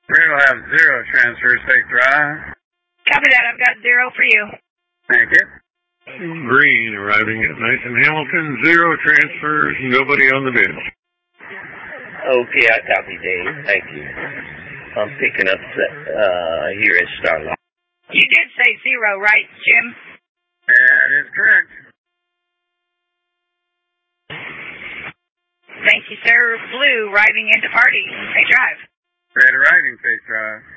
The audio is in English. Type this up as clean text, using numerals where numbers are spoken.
Green will have 0 transfers, take drive. Copy that, I've got 0 for you. Thank you. Green arriving at Mason Hamilton, 0 transfers, nobody on the bench. Okay, I copy, Dave. Thank you. I'm picking up here at Starlight. You did say 0, right, Jim? That is correct. Thank you, sir. Blue arriving into party. Take drive. Red arriving, take drive.